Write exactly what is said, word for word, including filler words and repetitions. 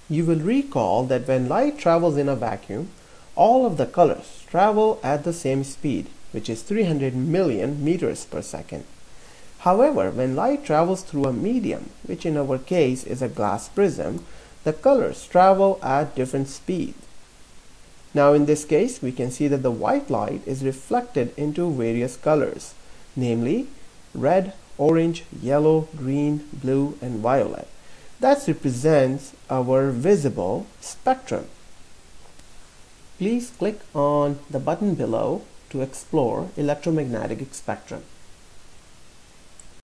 You will recall that when light travels in a vacuum, all of the colors travel at the same speed, which is three hundred million meters per second. However, when light travels through a medium, which in our case is a glass prism, the colors travel at different speeds. Now in this case, we can see that the white light is reflected into various colors, namely red, orange, yellow, green, blue, and violet. That represents our visible spectrum. Please click on the button below to explore electromagnetic spectrum.